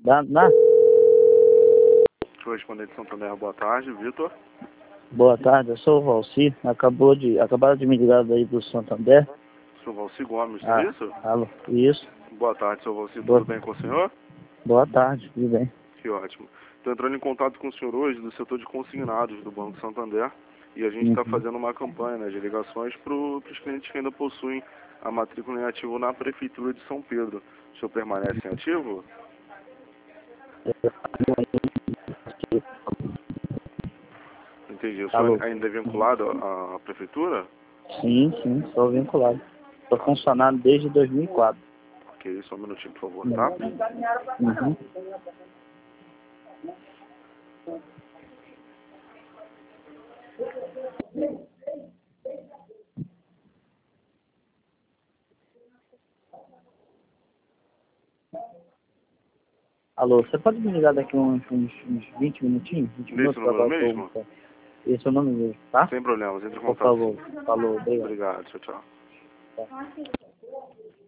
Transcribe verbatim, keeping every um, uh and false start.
Dá, dá? Correspondente de Santander, boa tarde, Vitor. Boa tarde, eu sou o Valci. Acabou de, acabaram de me ligar daí do Santander. Sou Valci Gomes, Ah, é isso? alô, isso. Boa tarde, seu Valci, Boa, tudo bem com o senhor? boa tarde, tudo bem. Que ótimo. Estou entrando em contato com o senhor hoje do setor de consignados do Banco Santander e a gente está Uhum. fazendo uma campanha, né, de ligações para os clientes que ainda possuem a matrícula em ativo na Prefeitura de São Pedro. O senhor permanece em ativo? Entendi. O Alô? senhor ainda é vinculado à à Prefeitura? Sim, sim, sou vinculado. Sou funcionário desde dois mil e quatro. Ok, só um minutinho, por favor, tá? Uhum. Alô, você pode me ligar daqui uns, uns, uns vinte minutinhos? vinte Nesse minutos para número voltar mesmo? o... Esse é o nome mesmo, tá? Sem problemas, entre em Por contato favor. sim. Falou, obrigado. Obrigado, tchau, tchau. Tá.